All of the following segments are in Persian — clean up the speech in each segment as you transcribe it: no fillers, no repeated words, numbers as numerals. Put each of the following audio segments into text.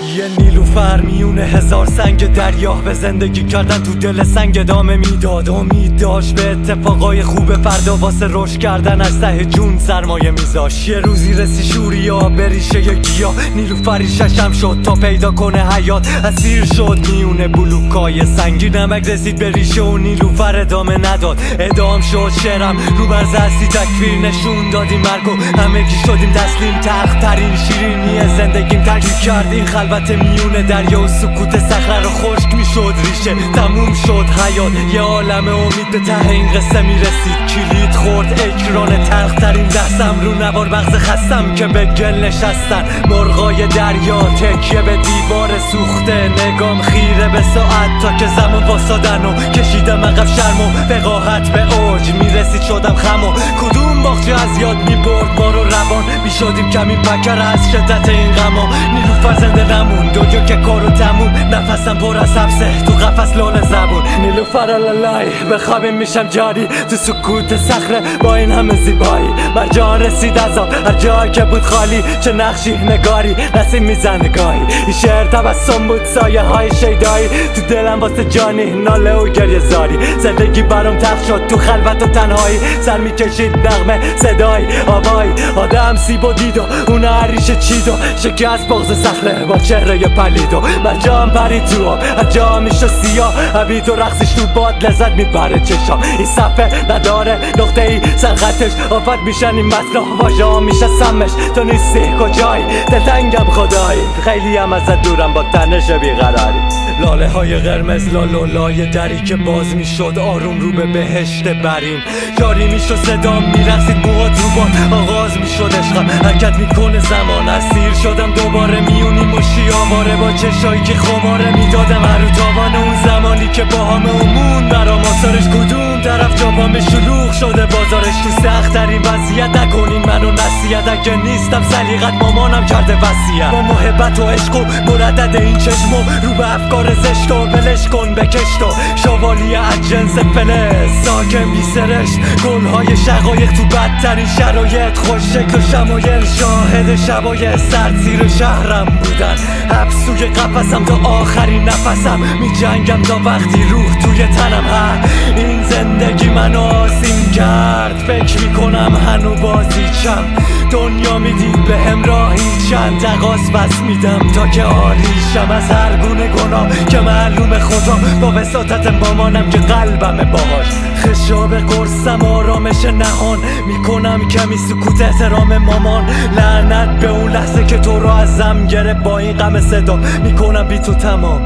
یه نیلوفر میونه هزار سنگ دریا، به زندگی کردن تو دل سنگ ادامه میداد. امید داشت به اتفاقای خوب فردا، واسه رشد کردن از ته جون سرمایه میذاش. یه روزی رسی شوریا به ریشه ی گیا، نیلوفری ششم شد تا پیدا کنه حیات. اسیر شد میونه بلوکای سنگی، نمک رسید به ریشه و نیلوفر ادامه نداد. ادام شد شعرم رو بر زستی تکفیر، نشون دادیم مرگو همگی شدیم تسلیم. تلخ ترین شیرینی زندگیم ترکیب کرد این خلوت میونه دریا و سکوت صخره رو. خشک میشد ریشه، تموم شد حیات. یه عالم امید به ته این قصه میرسید. کلید خورد اکران تلخ ترین دستم، رو نوار مغز خستم که به گل نشستن. مرغای دریا تکیه به دیوار سوخته، نگام خیره به ساعت تا که زمان واسادن و کشیدم عقب شرم و وقاحت به اوج میرسید. شدم خم و کدوم باغچه از یاد میبرد ما رو روان. میشدیم کمی پکر از شدت این غما. نیلوفر زنده نمون دنیا که کارو تموم، نفسم پر از حبسه تو قفس لال زبون. نیلوفر الالای بخوابیم میشم جاری تو سکوت صخره با این همه زیبایی. مرجان رسید از آب هر جایی که بود خالی، چه نقشی نگاری نسیم میزنه گاهی. این شعر تبسم بود سایه های شیدایی، تو دلم واسه جانی ناله و گریه زاری. زندگی برام تخت شد تو خلوت و تنهایی، سر میکشید نغمه صدای آوایی. آدم سیب و دید و اون عریش چید و شکست بغض صخره با چهره پلید و مرجان پرید تو آب هر جا میشه سیاه. عبید و رقصش تو باد لذت میبره چشام. این صفحه نداره نقطه ای سرخطش، آفت میشن این متنا واژه‌ها میشه سمش. تو نیستی کجایی دلتنگم خدایی، خیلی هم ازت دورم با تنش بیقراری. لاله های قرمز لالولای دری که باز میشد آروم رو به بهشت برین. جاری میشد صدام میرقصید موهات رو باد، آغاز میشد عشقم حرکت میکنه زمان. اسیر شدم دوباره میونی مشی آواره با چشایی که خماره میدادم هر رو تاوان اون زمانی که با همه امون برام آثارش کدوم طرف جابام به شلوغ شده بازارش. تو سخت ترین وضعیت نکنین منو نصیحت، اگه نیستم سلیقت مامانم کرده وصیت. با محبت و عشق و مردد این چشم و رو به افکار زشت و بلش کن بکشت و شوالی از جنس فلز ساکن بی سرشت. گلهای شقایق تو بدترین شرایط، خوش شکل و شمایل شاهد شبای سرد زیر شهرم بودن. حبسوی قفسم تا آخرین نفسم، می جنگم تا وقتی روح توی تنم هست. این زندگی منو آسیم کرد، فکر میکنم هنو بازیچم. دنیا میدید به همراهی چند تقاس بس میدم تا که آریشم از هر گونه گناه که معلوم خدا. با وساطت مامانم که قلبمه باهاش، خشاب قرصم آرامش نهان میکنم کمی سکوت احترام مامان. لعنت به اون لحظه که تو رو ازم گرفت، با این غم صدا میکنم بی تو تمام.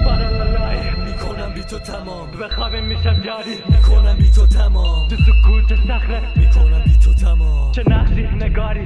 میکنم بی تو تمام، بخوابیم میشم جاری میکنم بی تو تمام. تو سکوت صخره میکنم بی تو تمام، چه نقشی نگاری.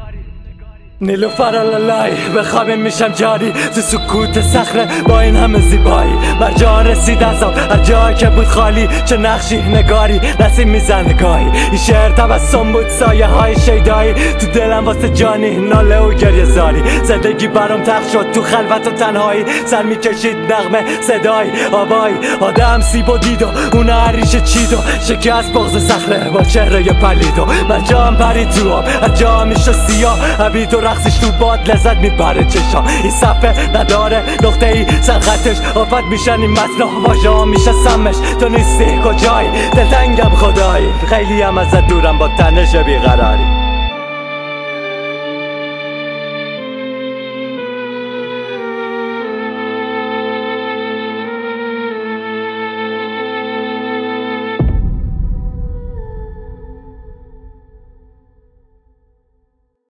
نیلوفر الالای بخوابیم میشم جاری تو سکوت صخره با این همه زیبایی. مرجان رسید از آب هر جایی که بود خالی، چه نقشی نگاری نسیم میزنه گاهی. این شعر تبسم بود سایه های شیدایی، تو دلم واسه جانی ناله و گریه زاری. زندگی برام تخت شد تو خلوت و تنهایی، سر میکشید نغمه صدای آوایی. آدم سیب و دید و اون عریش چید و شکست بغض صخره با چهره پلید و مرجان پرید تو آب هر جا میشه سیاه. عبید و رقصش تو باد لذت میبره چشام. این صفحه نداره نقطه ای سرخطش، آفت میشن این متنا واژه‌ها میشه سمش. تو نیستی کجایی دلتنگم خدایی، خیلی هم ازت دورم با تنش بیقراری.